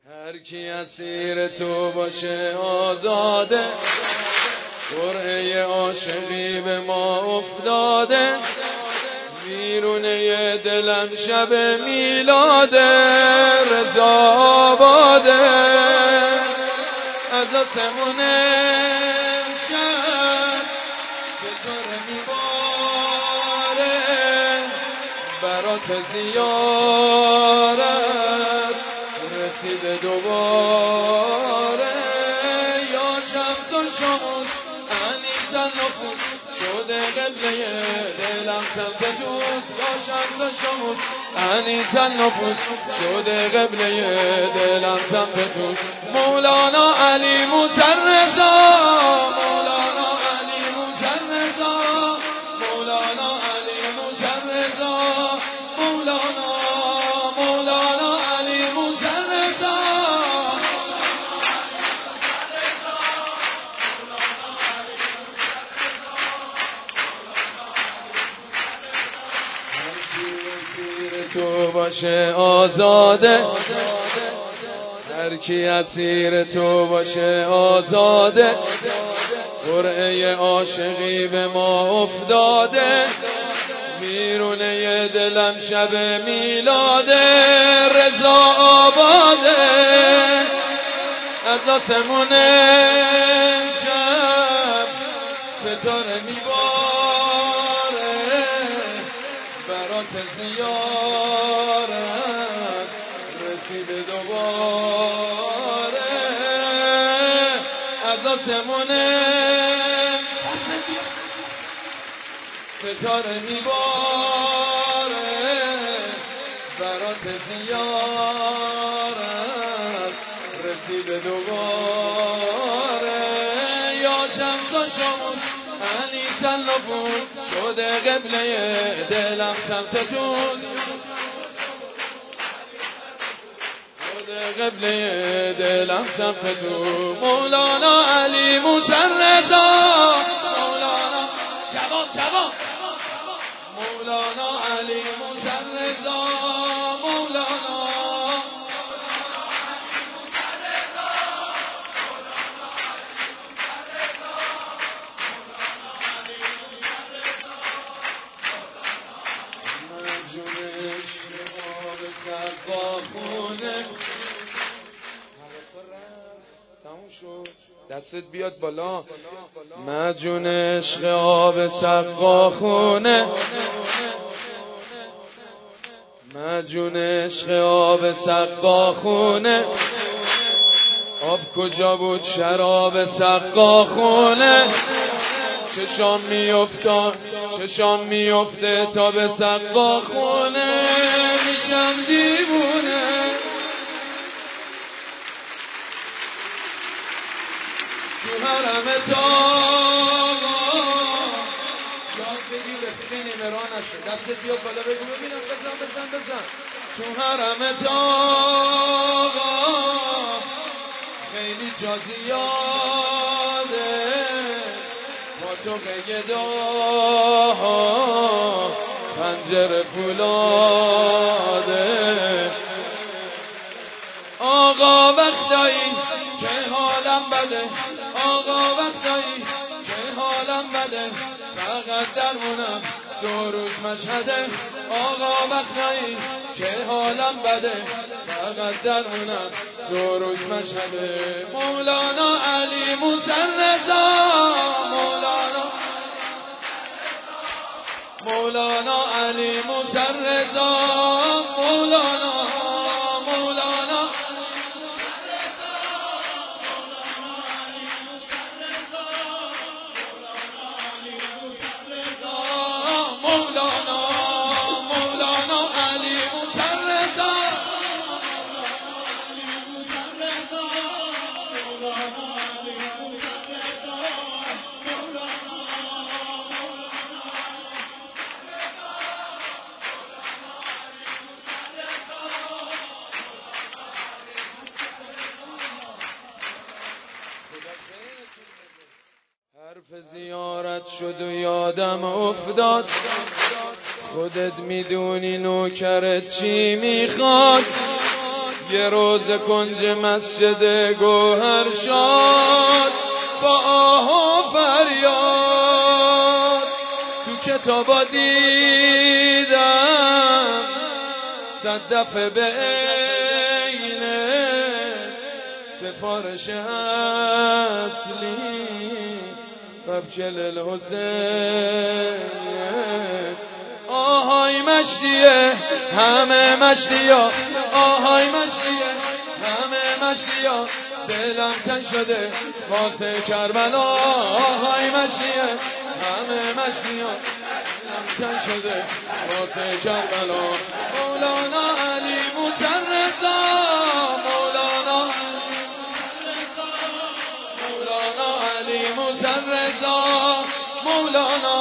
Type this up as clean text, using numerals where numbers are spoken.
هر کی اسیر تو باشه آزاده، قرعه عاشقی به ما افتاده، بیرونه دلم شب میلاده، رضا آباده، از آسمون شب ستاره میباره، برات زیارت رسیده دوباره. یا شمس و شموس انیس النفوس، شده قبله دلم سمت توست. یا شمس و شموس انیس النفوس، شده قبله دلم سمت توست. مولانا علی موسی رضا، مولانا علی موسی رضا، مولانا علی موسی رضا، مولانا علی موسی رضا. تو باشه آزاده، هر کی اسیر تو باشه آزاده، قرعه عاشقی به ما افتاده، بیرونه دلم شب میلاده، رضا آباده، از آسمون شب ستاره میباره، برات زیارت رسیده دوباره، از آسمون ستاره میباره، برات زیارت رسیده دوباره. یا شمس و شموس انیس النفوس، شده قبله دلم سمت توست. شده قبله دلم سمت تو. مولانا علی موسی رضا، مولانا جوان مولانا علی موسی رضا، مولانا مجونش آب سقاخونه. تموم شد، دستت بیاد بالا. مجون عشق آب سقاخونه، مجون عشق آب سقاخونه، آب کجا بود شراب سقاخونه. چشام میفته تا به سقاخونه، میشم دیوونه. تو حرم تاقا یاد بگیر رفیق نیمران نشه. دستت بیاد بالا بگو ببینم. بزن تو حرم تاقا خیلی جا زیاده، با تو قیداها پنجره فولاده. آقا وقتایی که حالم بده، آقا وقتایی که حالم بده، فقط درمونم 2 روز مشهده. آقا وقتایی که حالم بده، فقط درمونم 2 روز مشهده. مولانا علی موسی رضا، مولانا علی موسی رضا، مولانا حرف زیارت شد و یادم افتاد، خودت میدونی نوکرت چی میخواد. یه روز کنج مسجد گوهر شاد با آه و فریاد تو کتابا دیدم 100 دفعه به عینه سفارش اصلی فبکل الحسین آهای مشتیه همه مشتیا آهای مشتیه همه مشتیا دلم تن شده واسه کربلا آهای مشتیه همه مشتیا دلم تن شده واسه کربلا مولانا علی موسی رضا مولانا علی موسی رضا مولانا